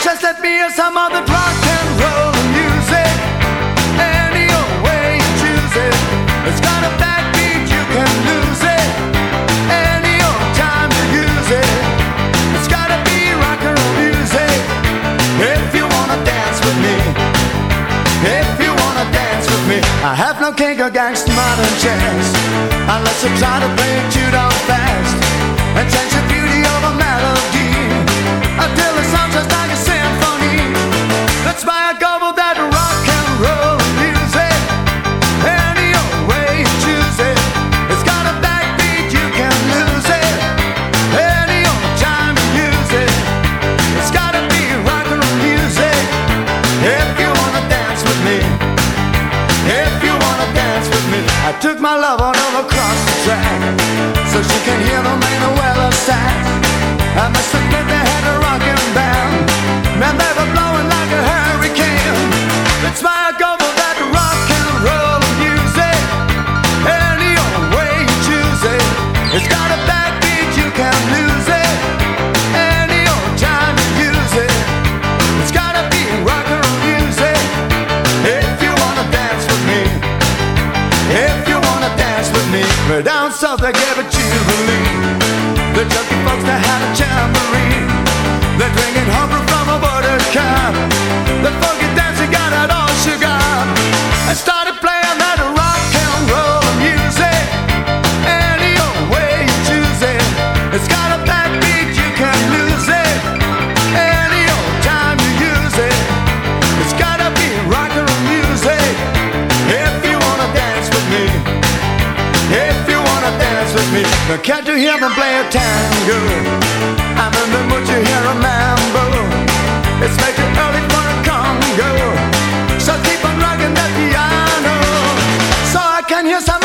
Just let me hear some of the rock and roll music. Any old way you choose it. It's got a backbeat, you can lose it. Any old time you use it. It's gotta be rock and roll music. If you wanna dance with me, if you wanna dance with me, I have no king against modern jazz, unless you try to play it too down fast and change the beauty of a melody until it sounds just like a symphony. That's why I go for that rock and roll music. Any old way you choose it. It's got a backbeat, you can lose it. Any old time you use it. It's gotta be rock and roll music. If you wanna dance with me, if you wanna dance with me. I took my love on over across the track so she can hear the main well of sax. I must admit they had a rockin' band, man, they were blowing like a hurricane. That's why I go for that rock and roll music. Any old way you choose it. It's got a backbeat, you can't lose it. Any old time you use it. It's gotta be rock and roll music. If you wanna dance with me, if you wanna dance with me. But down south they gave a jubilee. The junkie folks that had a jamboree. They're drinking homebrew from a border cup. The funky dancing got it all sugar. I started playing that rock and roll music. Any old way you choose it. It's got a backbeat, you can't lose it. Any old time you use it. It's gotta be rock and roll music. If you wanna dance with me, if you wanna dance with me. Now can't you hear them play a tango? I'm in the mood to hear a mambo. It's making early for a congo. So keep on rocking that piano, so I can hear some